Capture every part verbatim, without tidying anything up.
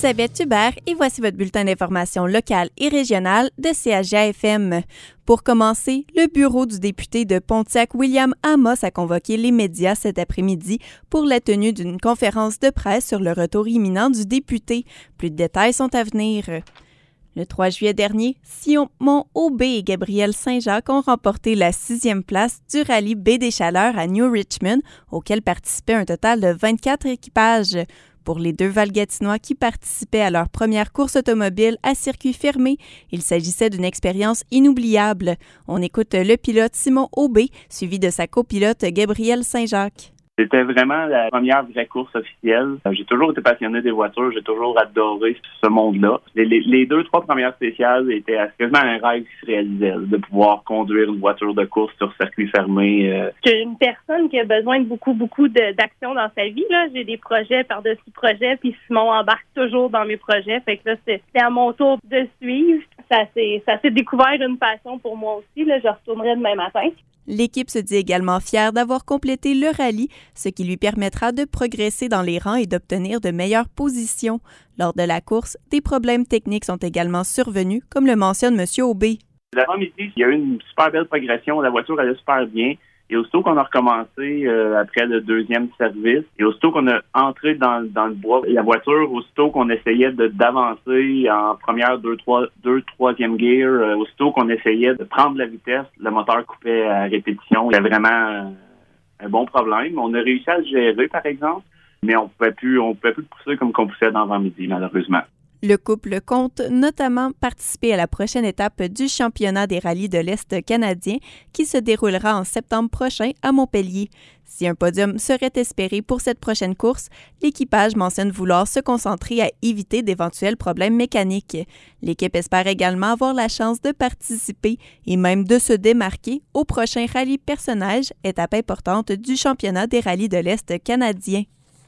Elisabeth Hubert et voici votre bulletin d'information locale et régionale de C H J A F M. Pour commencer, le bureau du député de Pontiac, William Amos, a convoqué les médias cet après-midi pour la tenue d'une conférence de presse sur le retour imminent du député. Plus de détails sont à venir. Le trois juillet dernier, Simon Aubé et Gabriel Saint-Jacques ont remporté la sixième place du rallye Baie des Chaleurs à New Richmond, auquel participaient un total de vingt-quatre équipages. Pour les deux Valgatinois qui participaient à leur première course automobile à circuit fermé, il s'agissait d'une expérience inoubliable. On écoute le pilote Simon Aubé, suivi de sa copilote Gabrielle Saint-Jacques. C'était vraiment la première vraie course officielle. J'ai toujours été passionné des voitures, j'ai toujours adoré ce monde-là. Les, les, les deux, trois premières spéciales étaient quasiment un rêve qui se réalisait, de pouvoir conduire une voiture de course sur circuit fermé. Euh. Je suis une personne qui a besoin de beaucoup, beaucoup de, d'action dans sa vie. Là. J'ai des projets par-dessus projets, puis Simon embarque toujours dans mes projets. Fait que là, c'est, c'est à mon tour de suivre. Ça s'est, ça s'est découvert une passion pour moi aussi. Là. Je retournerai demain matin. L'équipe se dit également fière d'avoir complété le rallye, ce qui lui permettra de progresser dans les rangs et d'obtenir de meilleures positions. Lors de la course, des problèmes techniques sont également survenus, comme le mentionne M. Aubé. L'avant-midi, il y a eu une super belle progression. La voiture allait super bien. Et aussitôt qu'on a recommencé euh, après le deuxième service, et aussitôt qu'on a entré dans, dans le bois, la voiture, aussitôt qu'on essayait de, d'avancer en première, deux, trois, deux, troisième gear, euh, aussitôt qu'on essayait de prendre la vitesse, le moteur coupait à répétition. Il y avait vraiment un, un bon problème. On a réussi à le gérer, par exemple, mais on pouvait plus, on pouvait plus pousser comme qu'on poussait dans l'avant-midi, malheureusement. Le couple compte notamment participer à la prochaine étape du championnat des rallyes de l'Est canadien qui se déroulera en septembre prochain à Montpellier. Si un podium serait espéré pour cette prochaine course, l'équipage mentionne vouloir se concentrer à éviter d'éventuels problèmes mécaniques. L'équipe espère également avoir la chance de participer et même de se démarquer au prochain rallye personnage, étape importante du championnat des rallyes de l'Est canadien.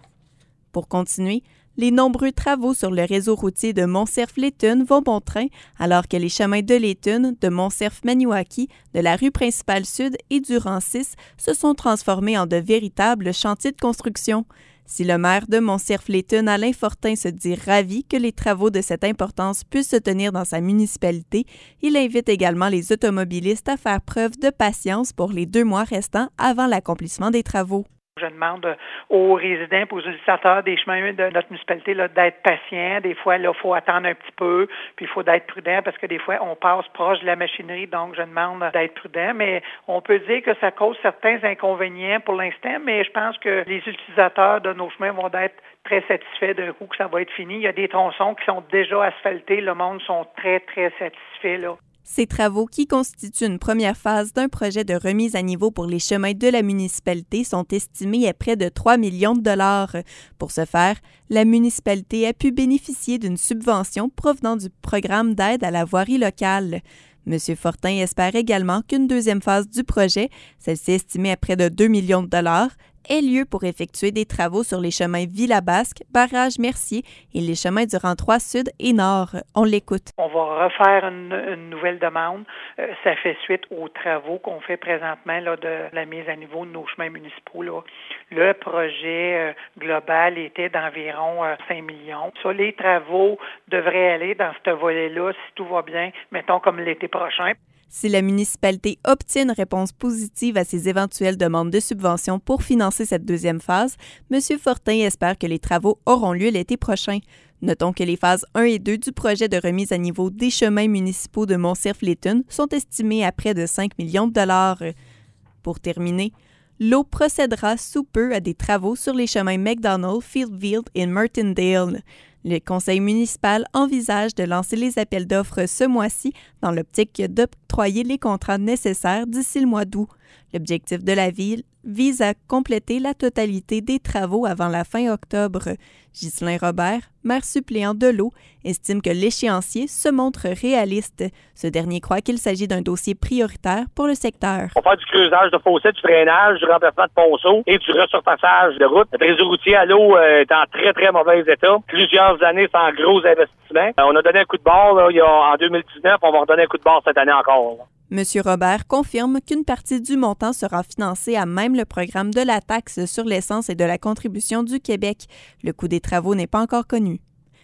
Pour continuer, les nombreux travaux sur le réseau routier de Montcerf-Létune vont bon train, alors que les chemins de Létune, de Montcerf-Maniwaki, de la rue principale sud et du rang six se sont transformés en de véritables chantiers de construction. Si le maire de Montcerf-Létune, Alain Fortin, se dit ravi que les travaux de cette importance puissent se tenir dans sa municipalité, il invite également les automobilistes à faire preuve de patience pour les deux mois restants avant l'accomplissement des travaux. Je demande aux résidents et aux utilisateurs des chemins de notre municipalité là, d'être patients. Des fois, il faut attendre un petit peu, puis il faut d'être prudent parce que des fois, on passe proche de la machinerie, donc je demande d'être prudent. Mais on peut dire que ça cause certains inconvénients pour l'instant, mais je pense que les utilisateurs de nos chemins vont être très satisfaits d'un coup que ça va être fini. Il y a des tronçons qui sont déjà asphaltés. Le monde sont très, très satisfaits, là. Ces travaux, qui constituent une première phase d'un projet de remise à niveau pour les chemins de la municipalité, sont estimés à près de trois millions de dollars. Pour ce faire, la municipalité a pu bénéficier d'une subvention provenant du programme d'aide à la voirie locale. M. Fortin espère également qu'une deuxième phase du projet, celle-ci estimée à près de deux millions de dollars, ait lieu pour effectuer des travaux sur les chemins Villa-Basque, Barrage Mercier et les chemins du rang trois Sud et Nord. On l'écoute. On va refaire une, une nouvelle demande. Euh, ça fait suite aux travaux qu'on fait présentement là, de la mise à niveau de nos chemins municipaux. Là. Le projet euh, global était d'environ euh, cinq millions. Ça, les travaux devraient aller dans ce volet-là, si tout va bien, mettons comme l'été prochain. Si la municipalité obtient une réponse positive à ses éventuelles demandes de subvention pour financer cette deuxième phase, M. Fortin espère que les travaux auront lieu l'été prochain. Notons que les phases un et deux du projet de remise à niveau des chemins municipaux de Montcerf-Létune sont estimés à près de cinq millions de dollars. Pour terminer, l'O procédera sous peu à des travaux sur les chemins McDonald, Fieldfield et Martindale. Le conseil municipal envisage de lancer les appels d'offres ce mois-ci dans l'optique d'octroyer les contrats nécessaires d'ici le mois d'août. L'objectif de la ville vise à compléter la totalité des travaux avant la fin octobre. Ghislain Robert, maire suppléant de l'Eau, estime que l'échéancier se montre réaliste. Ce dernier croit qu'il s'agit d'un dossier prioritaire pour le secteur. On va faire du creusage de fossés, du drainage, du remplacement de ponceaux et du resurfaçage de routes. Le réseau routier à l'eau est en très, très mauvais état. Plusieurs années sans gros investissements. On a donné un coup de barre là, il y a, en deux mille dix-neuf. On va redonner un coup de barre cette année encore. Là. M. Robert confirme qu'une partie du montant sera financée à même le programme de la taxe sur l'essence et de la contribution du Québec. Le coût des travaux n'est pas encore connu.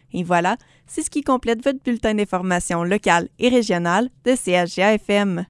Et voilà, c'est ce qui complète votre bulletin d'information locale et régionale de C H G A F M.